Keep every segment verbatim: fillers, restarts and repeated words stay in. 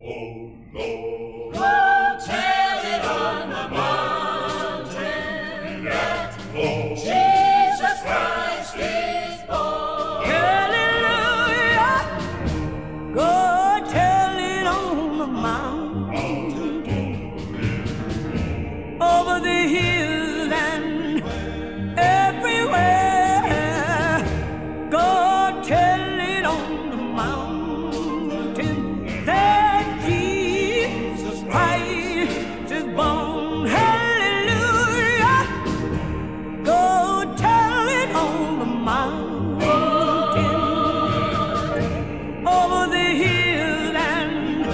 Oh Lord, go tell it on the mountain that oh, Jesus Christ is born. Hallelujah. Go tell it on the mountain, over the hills and everywhere. Go tell it on the mountain that Jesus Christ is born. Hallelujah. Go tell it on the mountain, over the hills and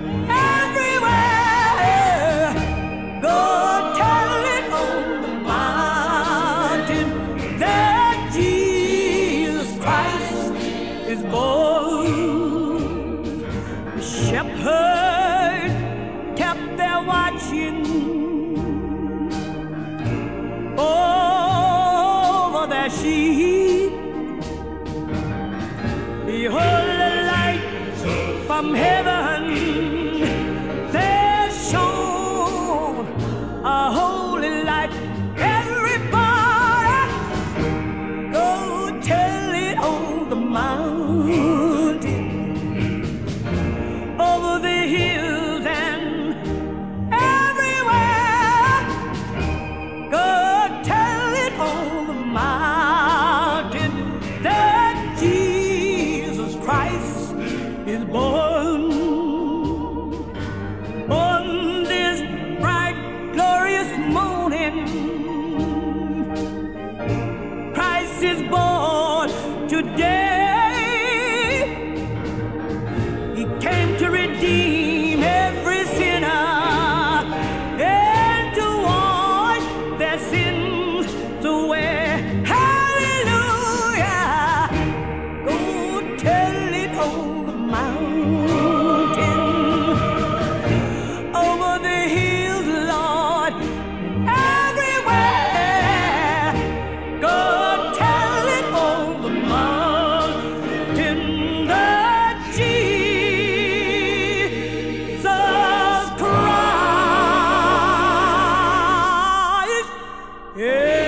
everywhere. Go tell it on the mountain that Jesus Christ is born. The shepherd kept there watching over their sheep. Behold, the light from heaven, there shone a holy light. Everybody, go tell it on the mountain, over the hills and everywhere. Go tell it on the mountain that Jesus Christ is born. On this bright, glorious morning, Christ is born today. He came to redeem every sinner and to wash their sins away. Hallelujah. Go tell it on the mountain, over the hills, Lord, and everywhere. Go tell it on the mountain that Jesus Christ is